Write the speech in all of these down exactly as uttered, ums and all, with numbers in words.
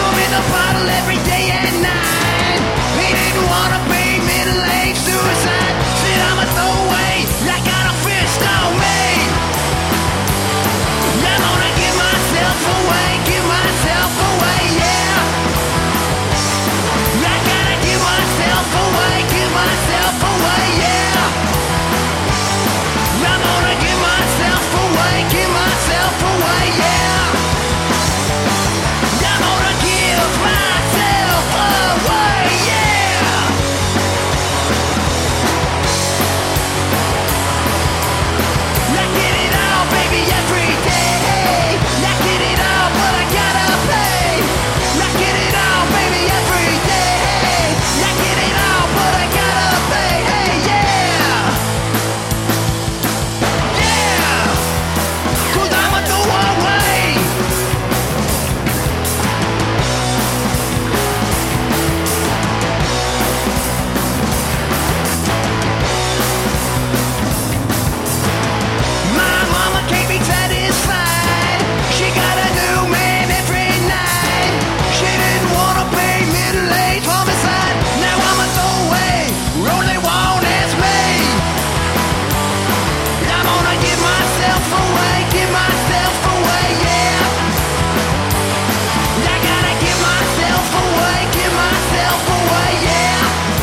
I'm in the bottle every day and night. He didn't wanna be middle-aged suicide. Said I'm a throwaway, I got a fist on me. I'm gonna give myself away, give myself away, yeah. I gotta give myself away, give myself away, yeah. I'm gonna give myself away, give myself away, yeah. I'm gonna give myself away, yeah. I get it all, baby, every day. I get it all, but I gotta pay. I get it all, baby, every day. I get it all, but I gotta pay. Hey, yeah. Yeah. 'Cause I'm a throwaway. My mama can't be satisfied. She got a new man every night. She didn't wanna be middle-aged homicide. Now I'm a throwaway. Only one is me. I'm gonna give myself away, give myself away, yeah. I gotta give myself away, give myself away, yeah.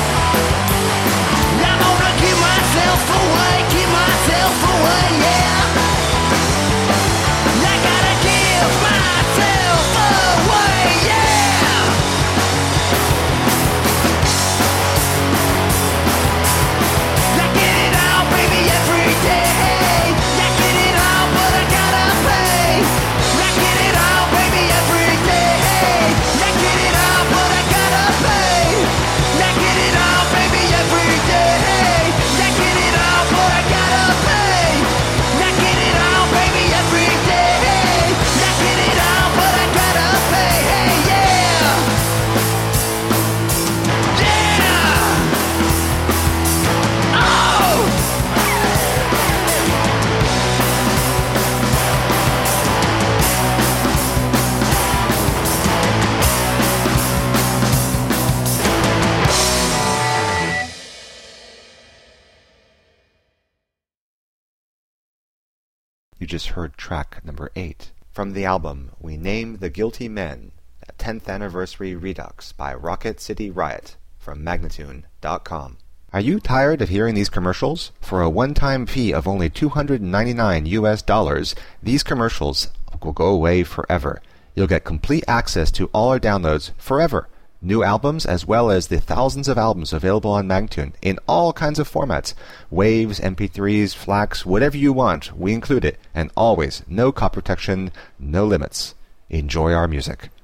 I'm gonna give myself away, give myself away, yeah. I gotta give myself away, yeah. I get it all, baby, every day. I get it all, but I gotta pay. I get it all, baby, every day. I get it all, but I gotta pay. I get it all, baby, every day. I get it all, but I gotta pay. I get it all, baby, every day. I get it all, but I gotta pay. Hey, yeah. Yeah. Oh. You just heard track number eight from the album We Name the Guilty Men, a tenth Anniversary Redux by Rocket City Riot from Magnatune dot com. Are you tired of hearing these commercials? For a one-time fee of only two hundred ninety-nine U S dollars, these commercials will go away forever. You'll get complete access to all our downloads forever. New albums as well as the thousands of albums available on Magnatune in all kinds of formats. Waves, M P threes, FLACs, whatever you want, we include it. And always, no copy protection, no limits. Enjoy our music.